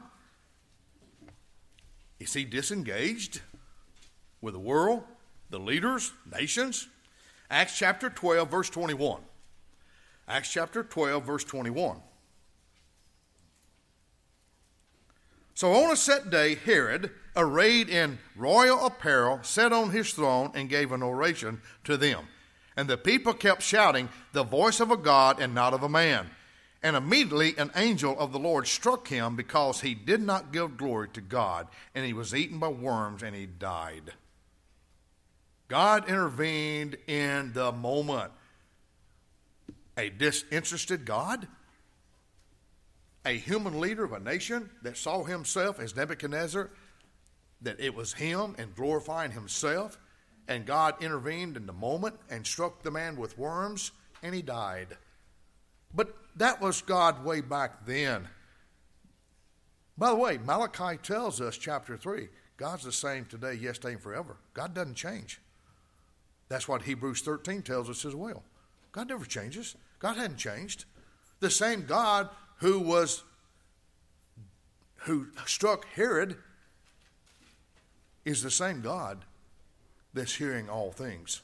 Is he disengaged with the world, the leaders, nations? Acts chapter twelve, verse twenty-one. Acts chapter twelve, verse twenty-one. So on a set day, Herod, arrayed in royal apparel, sat on his throne and gave an oration to them. And the people kept shouting, "The voice of a God and not of a man." And immediately an angel of the Lord struck him, because he did not give glory to God, and he was eaten by worms, and he died. God intervened in the moment. A disinterested God? A human leader of a nation that saw himself as Nebuchadnezzar, that it was him and glorifying himself, and God intervened in the moment and struck the man with worms, and he died. But that was God way back then. By the way, Malachi tells us, chapter three, God's the same today, yesterday, and forever. God doesn't change. That's what Hebrews thirteen tells us as well. God never changes. God hadn't changed. The same God who was, who struck Herod is the same God that's hearing all things.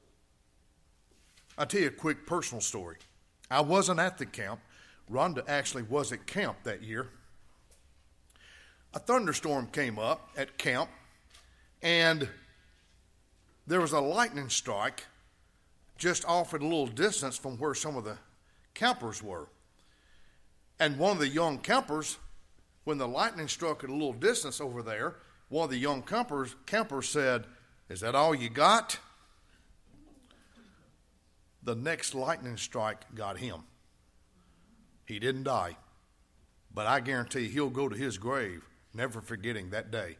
I'll tell you a quick personal story. I wasn't at the camp. Rhonda actually was at camp that year. A thunderstorm came up at camp, and there was a lightning strike just off at a little distance from where some of the campers were. And one of the young campers, when the lightning struck at a little distance over there, one of the young campers, campers said, "Is that all you got?" The next lightning strike got him. He didn't die. But I guarantee he'll go to his grave never forgetting that day.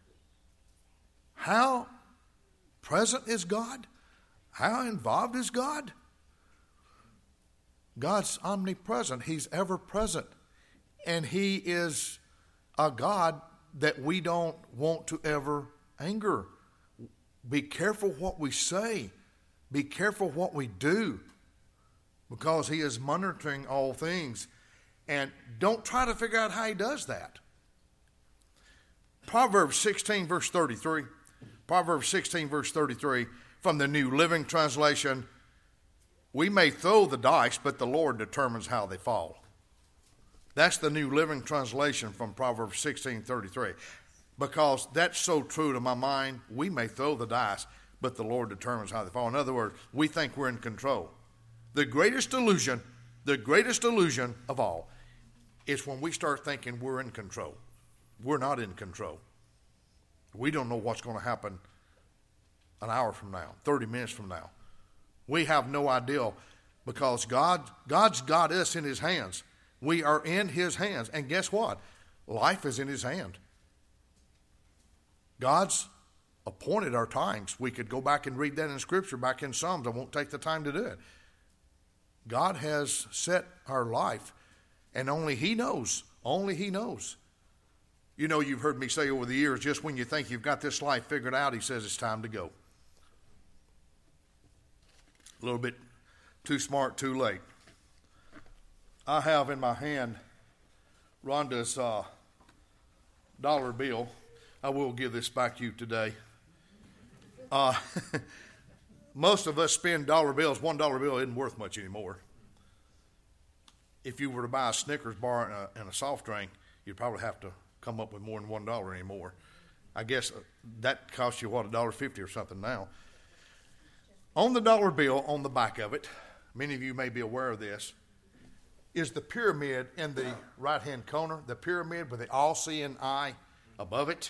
How present is God? How involved is God? God's omnipresent. He's ever present. And he is a God that we don't want to ever anger. Be careful what we say. Be careful what we do, because he is monitoring all things. And don't try to figure out how he does that. Proverbs sixteen, verse thirty-three. Proverbs sixteen, verse thirty-three, from the New Living Translation. We may throw the dice, but the Lord determines how they fall. That's the New Living Translation from Proverbs sixteen, thirty-three. Because that's so true to my mind. We may throw the dice, but the Lord determines how they fall. In other words, we think we're in control. The greatest illusion, the greatest illusion of all, is when we start thinking we're in control. We're not in control. We don't know what's going to happen an hour from now, thirty minutes from now. We have no idea, because God, God's got us in his hands. We are in his hands. And guess what? Life is in his hand. God's appointed our times. We could go back and read that in Scripture, back in Psalms. I won't take the time to do it. God has set our life, and only he knows. Only he knows. You know, you've heard me say over the years, just when you think you've got this life figured out, he says it's time to go. A little bit too smart, too late. I have in my hand Rhonda's uh, dollar bill. I will give this back to you today. Uh, most of us spend dollar bills. One dollar bill isn't worth much anymore. If you were to buy a Snickers bar and a, and a soft drink, you'd probably have to come up with more than one dollar anymore. I guess that costs you, what, a dollar fifty or something now. On the dollar bill, on the back of it, many of you may be aware of this, is the pyramid in the right-hand corner, the pyramid with the all-seeing eye above it.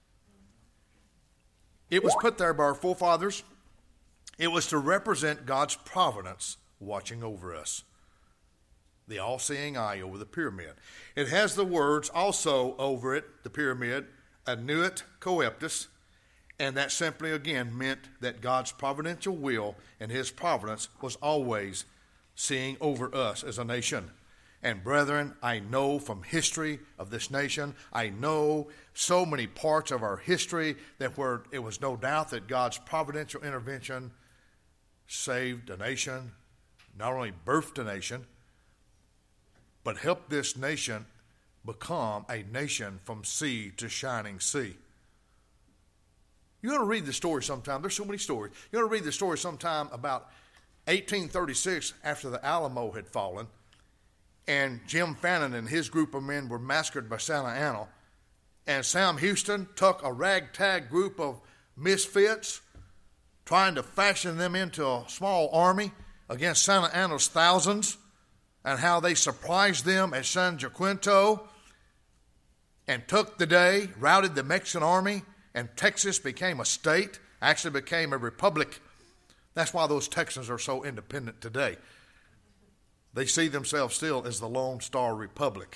It was put there by our forefathers. It was to represent God's providence watching over us. The all-seeing eye over the pyramid. It has the words also over it, the pyramid, annuit coeptus, and that simply again meant that God's providential will and his providence was always seeing over us as a nation. And brethren, I know from history of this nation, I know so many parts of our history that where it was no doubt that God's providential intervention saved a nation, not only birthed a nation, but helped this nation become a nation from sea to shining sea. You're going to read the story sometime. There's so many stories. You're going to read the story sometime about eighteen thirty-six, after the Alamo had fallen, and Jim Fannin and his group of men were massacred by Santa Anna, and Sam Houston took a ragtag group of misfits, trying to fashion them into a small army against Santa Anna's thousands, and how they surprised them at San Jacinto and took the day, routed the Mexican army, and Texas became a state, actually became a republic. That's why those Texans are so independent today. They see themselves still as the Lone Star Republic.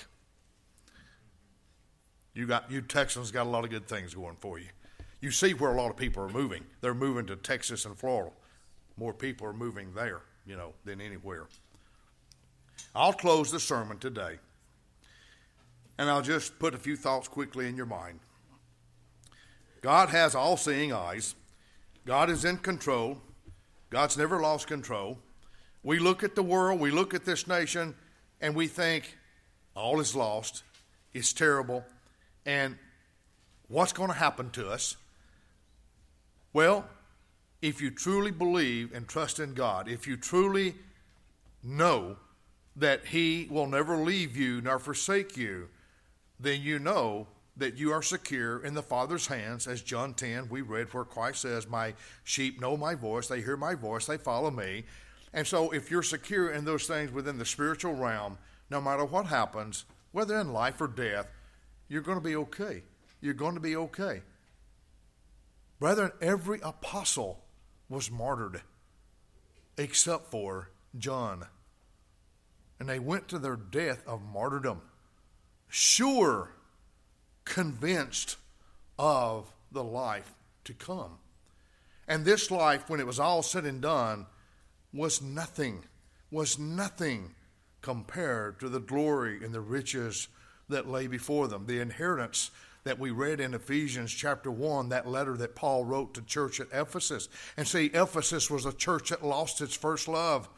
You got you Texans got a lot of good things going for you. You see where a lot of people are moving. They're moving to Texas and Florida. More people are moving there, you know, than anywhere. I'll close the sermon today, and I'll just put a few thoughts quickly in your mind. God has all-seeing eyes. God is in control. God's never lost control. We look at the world, we look at this nation, and we think all is lost. It's terrible. And what's going to happen to us? Well, if you truly believe and trust in God, if you truly know that he will never leave you nor forsake you, then you know that you are secure in the Father's hands. As John ten, we read where Christ says, my sheep know my voice, they hear my voice, they follow me. And so if you're secure in those things within the spiritual realm, no matter what happens, whether in life or death, you're going to be okay. You're going to be okay. Brethren, every apostle was martyred except for John. And they went to their death of martyrdom. sure, convinced of the life to come. And this life, when it was all said and done, was nothing, was nothing compared to the glory and the riches that lay before them. The inheritance that we read in Ephesians chapter one, that letter that Paul wrote to church at Ephesus. And see, Ephesus was a church that lost its first love.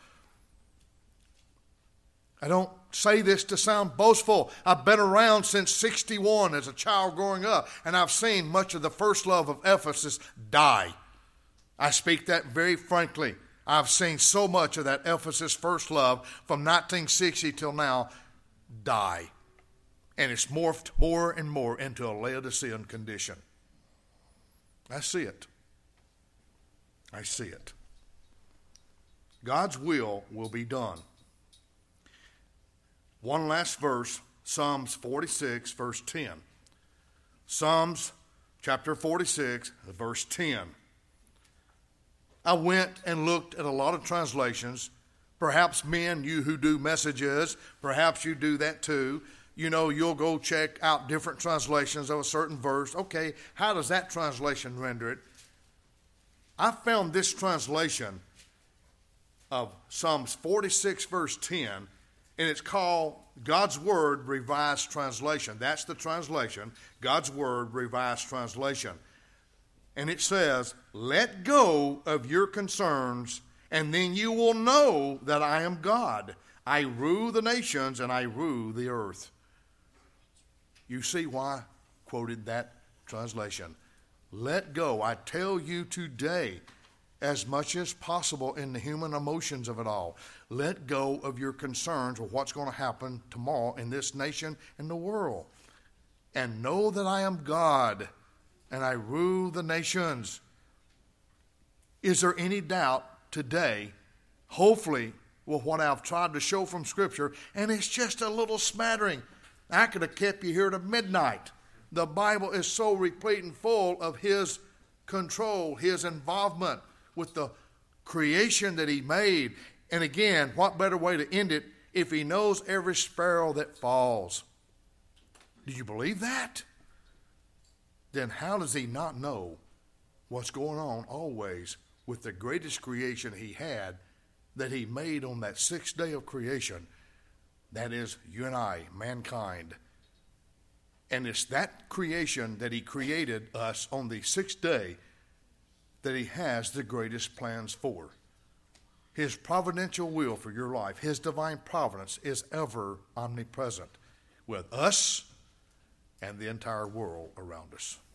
I don't say this to sound boastful. I've been around since sixty-one as a child growing up, and I've seen much of the first love of Ephesus die. I speak that very frankly. I've seen so much of that Ephesus first love from nineteen sixty till now die. And it's morphed more and more into a Laodicean condition. I see it. I see it. God's will will be done. One last verse, Psalms forty-six, verse ten. Psalms chapter forty-six, verse ten. I went and looked at a lot of translations. Perhaps men, you who do messages, perhaps you do that too. You know, you'll go check out different translations of a certain verse. Okay, how does that translation render it? I found this translation of Psalms forty-six, verse ten, and it's called God's Word Revised Translation. That's the translation, God's Word Revised Translation. And it says, let go of your concerns, and then you will know that I am God. I rule the nations, and I rule the earth. You see why I quoted that translation. Let go. I tell you today, as much as possible in the human emotions of it all, let go of your concerns of what's going to happen tomorrow in this nation and the world. And know that I am God, and I rule the nations. Is there any doubt today, hopefully, with what I've tried to show from Scripture, and it's just a little smattering. I could have kept you here to midnight. The Bible is so replete and full of His control, His involvement with the creation that He made. And again, what better way to end it if He knows every sparrow that falls? Do you believe that? Then how does He not know what's going on always with the greatest creation He had that He made on that sixth day of creation? That is you and I, mankind. And it's that creation that He created us on the sixth day that He has the greatest plans for. His providential will for your life, His divine providence is ever omnipresent with us and the entire world around us.